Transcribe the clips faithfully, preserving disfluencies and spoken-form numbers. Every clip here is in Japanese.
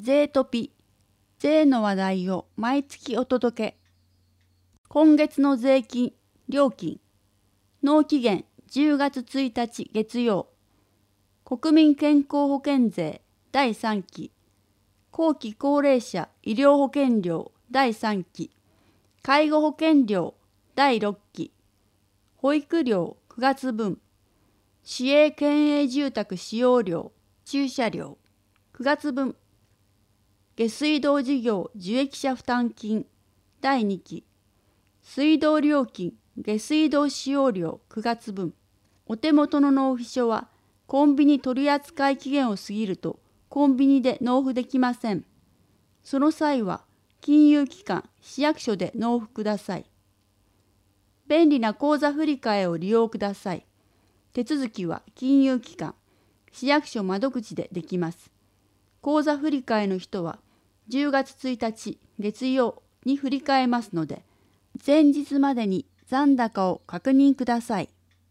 税トピ、税の話題を毎月お届け。今月の税金、料金、納期限じゅうがつついたち月曜、国民健康保険税だいさんき、後期高齢者医療保険料だいさんき、介護保険料だいろっき、保育料くがつぶん、市営県営住宅使用料、駐車料くがつぶん、下水道事業受益者負担金だいにき、水道料金下水道使用料くがつぶん。お手元の納付書はコンビニ取扱期限を過ぎるとコンビニで納付できません。その際は金融機関、市役所で納付ください。便利な口座振替を利用ください。手続きは金融機関、市役所窓口でできます。口座振替の人はじゅうがつついたち月曜に振り替えますので、前日までに残高を確認ください。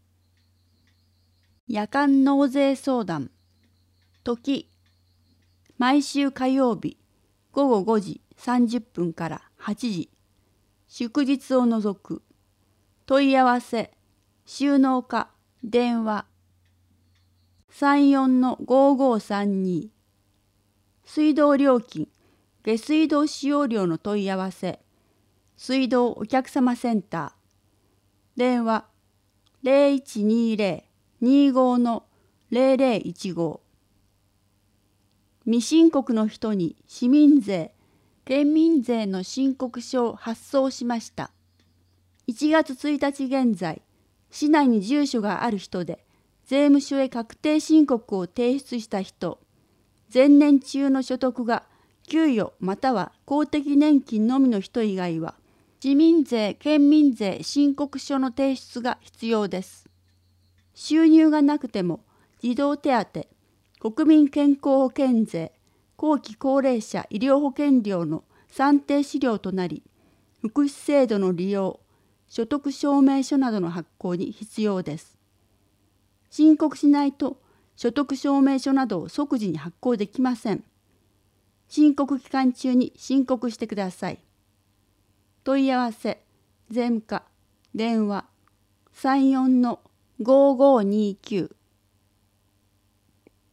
夜間納税相談。時、毎週火曜日ごごごじさんじゅっぷんからはちじ、祝日を除く。問い合わせ、収納課、電話、さんよんのごごさんに。水道料金、下水道使用料の問い合わせ、水道お客様センター、電話ゼロいちにゼロ にごのゼロゼロいちご。未申告の人に市民税、県民税の申告書を発送しました。いちがつついたち現在、市内に住所がある人で、税務署へ確定申告を提出した人、前年中の所得が給与または公的年金のみの人以外は、市民税・県民税申告書の提出が必要です。収入がなくても児童手当、国民健康保険税、後期高齢者医療保険料の算定資料となり、福祉制度の利用、所得証明書などの発行に必要です。申告しないと所得証明書などを即時に発行できません。申告期間中に申告してください。問い合わせ、税務課、電話さんよんのごごにきゅう。